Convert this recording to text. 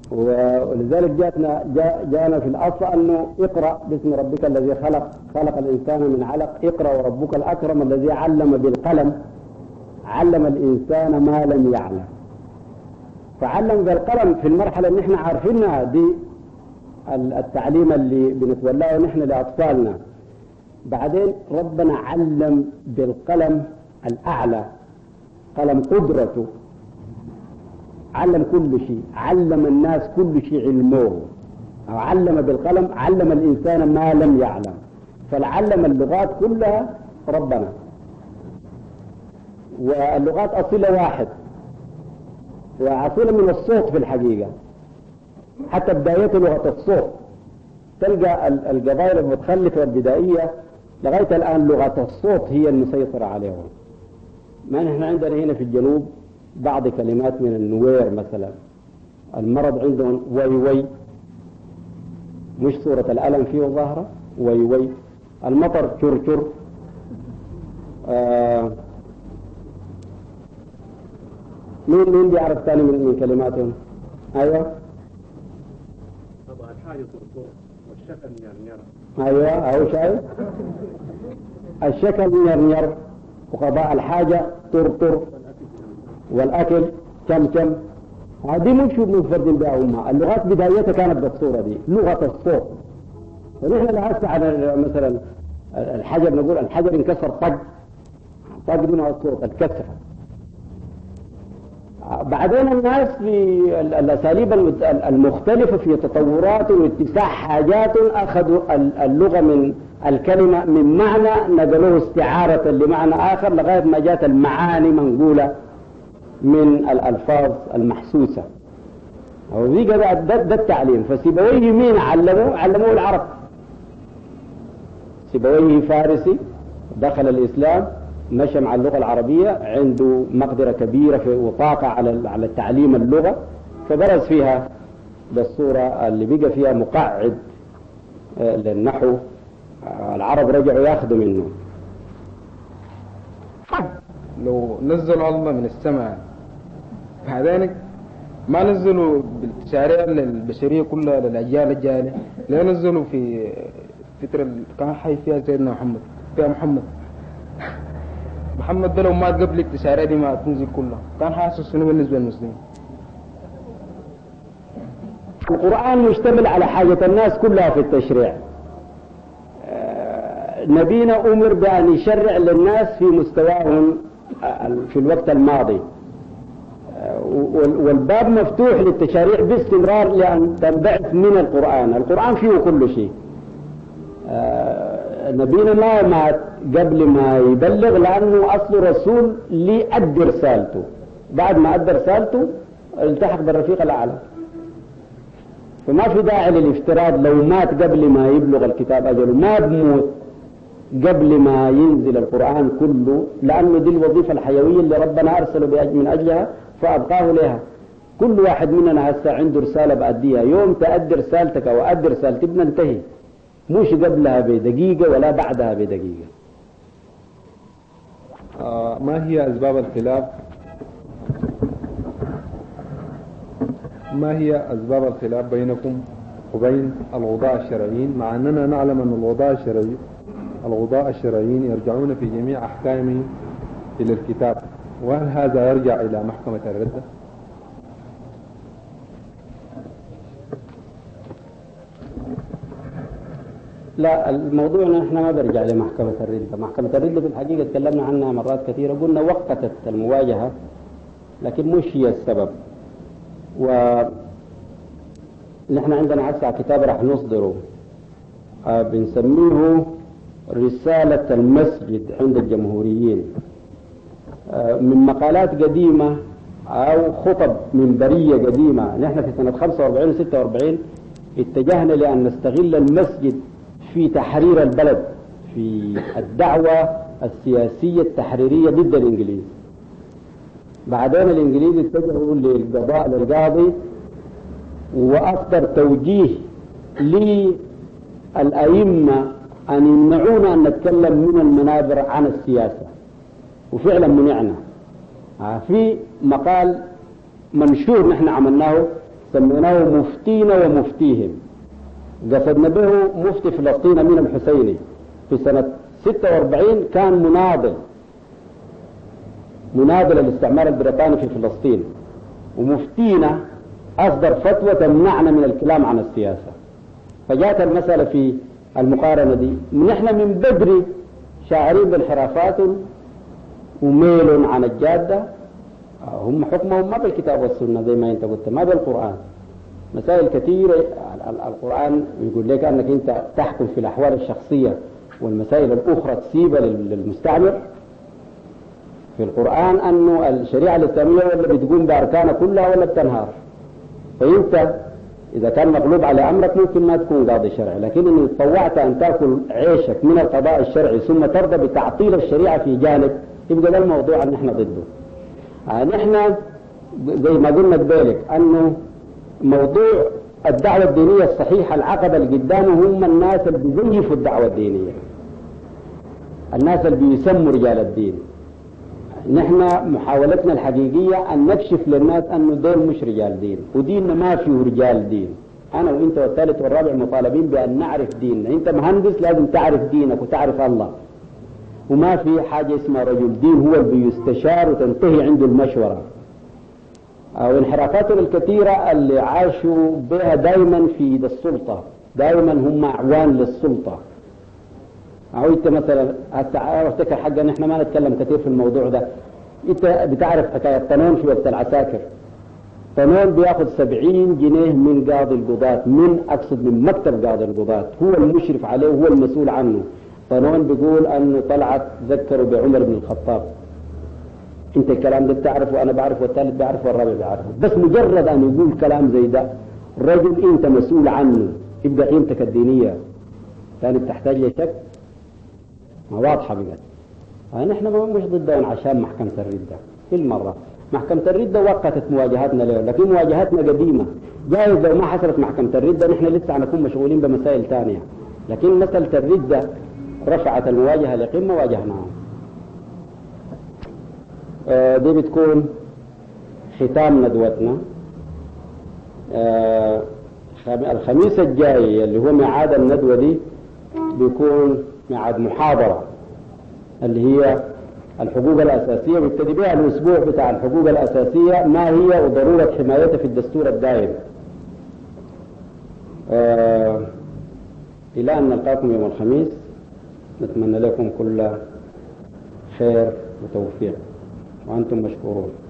ولذلك جاءنا في الأصل أنه اقرأ باسم ربك الذي خلق الإنسان من علق، اقرأ وربك الأكرم الذي علم بالقلم، علم الإنسان ما لم يعلم. فعلم بالقلم في المرحلة اللي نحن عارفينها دي التعليم اللي بنتولاه نحن لأطفالنا. بعدين ربنا علم بالقلم الأعلى، قلم قدرته، علم كل شيء، علم الناس كل شيء علموه، أو علم بالقلم، علم الإنسان ما لم يعلم. فالعلم اللغات كلها ربنا، واللغات أصيلة واحد، وأصيلة من الصوت في الحقيقة، حتى بدايته لغة الصوت. تلقى القبائل المتخلفة البدائية لغاية الآن لغة الصوت هي المسيطرة عليهم. ما نحن عندنا هنا في الجنوب بعض كلمات من النوير مثلا، المرض عندهم وي وي، مش صورة الألم فيه ظاهرة، وي وي. المطر شر شر. مين بيعرف ثاني من كلماتهم؟ أيوة. طبعا الحاجة طرطور والشكل نير. أيوة أهو شايف الشكل نير، وقضاء الحاجة طرطر، والأكل كم. هذه مش منفرد بها أمها. اللغات بدايتها كانت بالصورة دي، لغة الصوت. ونحن لهسه على مثلا الحجر نقول الحجر انكسر طق منه الصوت الكسر. بعدين الناس في الأساليب المختلفة في تطورات واتساع حاجات أخذوا اللغة من الكلمة من معنى نقلوه استعارة لمعنى آخر، لغاية ما جاءت المعاني منقولة من الألفاظ المحسوسة. وذي ده التعليم. فسيبويه مين علموه العرب. سيبويه فارسي دخل الإسلام، مشى مع اللغة العربية، عنده مقدرة كبيرة وطاقة على التعليم اللغة، فبرز فيها بالصورة اللي بقى فيها مقعد للنحو. العرب رجعوا ياخذوا منه. لو نزلوا الله من السماء بعدين ما نزلوا بالتشاريع للبشرية كلها للأجيال الجاية، لا نزلوا في فترة كان حي فيها سيدنا محمد، فيها محمد ده لو مات قبل التشاريع دي ما تنزل كلها، كان حاسس شنو بالنسبة للمسلمين؟ القرآن مشتمل على حاجة الناس كلها في التشريع. نبينا أمر بأن يشرع للناس في مستواهم في الوقت الماضي، والباب مفتوح للتشريع باستمرار لأن تنبعث من القرآن فيه كل شيء. نبينا ما مات قبل ما يبلغ، لأنه أصل رسول لأدي رسالته، بعد ما أدى رسالته التحق بالرفيق الأعلى. فما في داعي للافتراض لو مات قبل ما يبلغ الكتاب أجله، ما بموت قبل ما ينزل القرآن كله، لأنه دي الوظيفة الحيوية اللي ربنا أرسله من أجلها فأبقاه لها. كل واحد مننا هسه عنده رسالة بأديها، يوم تأدي رسالتك أو أدي رسالتي بننتهي، مش قبلها بدقيقة ولا بعدها بدقيقة. ما هي أسباب الخلاف؟ ما هي أسباب الخلاف بينكم وبين القضاة الشرعيين، مع أننا نعلم أن القضاة الشرعيين يرجعون في جميع أحكامهم إلى الكتاب، وهل هذا يرجع إلى محكمة الردة؟ لا، الموضوع نحن ما برجع لمحكمة الردة. محكمة الردة في الحقيقة تكلمنا عنها مرات كثيرة، قلنا وقتت المواجهة لكن مش هي السبب. ونحن عندنا هسه كتاب راح نصدره بنسميه رسالة المسجد عند الجمهوريين، من مقالات قديمة أو خطب منبرية قديمة. نحن في سنة 45 و 46 اتجهنا لأن نستغل المسجد في تحرير البلد، في الدعوة السياسية التحريرية ضد الإنجليز. بعدين الإنجليز اتجهوا للقاضي وأصدر توجيه للأئمة أن يمنعونا أن نتكلم من المنابر عن السياسة، وفعلا منعنا. في مقال منشور نحن عملناه سميناه مفتينا ومفتيهم. قصدنا به مفتي فلسطين أمين الحسيني في سنة 46 كان مناضل الاستعمار البريطاني في فلسطين، ومفتينا أصدر فتوى تمنعنا من الكلام عن السياسة. فجاءت المسألة في المقارنة دي، نحن من بدري شاعرين بانحرافات وميل عن الجادة. هم حكمهم ما بالكتاب والسنة زي ما انت قلت، ما بالقرآن. مسائل كثيرة القرآن يقول لك أنك أنت تحكم في الأحوال الشخصية والمسائل الأخرى تسيبها للمستعمر. في القرآن أنه الشريعة الإسلامية ولا بتقوم بأركانها كلها ولا بتنهار. فأنت إذا كان مغلوب على أمرك ممكن ما تكون قاضي شرعي، لكن إن طوعت أن تأكل عيشك من القضاء الشرعي ثم ترضى بتعطيل الشريعة في جانب، يبقى ده الموضوع أن نحن ضده. نحن زي ما قلنا بذلك أنه موضوع الدعوة الدينية الصحيحة العقبة اللي قدامه هم الناس اللي بيزيفوا الدعوة الدينية، الناس اللي بيسموا رجال الدين. نحن محاولتنا الحقيقية أن نكشف للناس أنه دول مش رجال دين، وديننا ما فيه رجال دين. أنا وإنت والثالث والرابع مطالبين بأن نعرف ديننا. أنت مهندس لازم تعرف دينك وتعرف الله، وما في حاجة اسمها رجل دين هو اللي بيستشار وتنتهي عنده المشورة. أو انحرافاتهم الكثيرة اللي عاشوا بها دائما في يد السلطة، دائما هم أعوان للسلطة. أو أنت مثلا أفتكر حاجة نحن ما نتكلم كثير في الموضوع ده. أنت بتعرف حكاية طنون في وقت العساكر. طنون بياخذ 70 جنيه من قاضي القضاة، من مكتب قاضي القضاة، هو المشرف عليه وهو المسؤول عنه. طنون بيقول أنه طلعت ذكروا بعمر بن الخطاب. انت الكلام ده بتعرفه وانا بعرفه والثالث بيعرفه والرابع بيعرفه، بس مجرد ان يقول كلام زي ده الرجل انت مسؤول عنه، يبقى قيمتك الدينيه ثاني بتحتاج لشك. ما واضحه بجد. نحن مش ضدهم عشان محكمه الرده، كل مره محكمه الرده وقتت مواجهاتنا له، لكن مواجهاتنا قديمه. جايز لو ما حصلت محكمه الرده نحن لسه هنكون مشغولين بمسائل ثانيه، لكن مساله الرده رفعت المواجهه لقمه واجهناهم. دي بتكون ختام ندوتنا. الخميس الجاي اللي هو ميعاد الندوة دي بيكون ميعاد محاضرة اللي هي الحقوق الأساسية، ويبتدي بها الأسبوع بتاع الحقوق الأساسية ما هي وضرورة حمايتها في الدستور الدائم. إلى أن نلقاكم يوم الخميس، نتمنى لكم كل خير وتوفيق وأنتم مشكورون.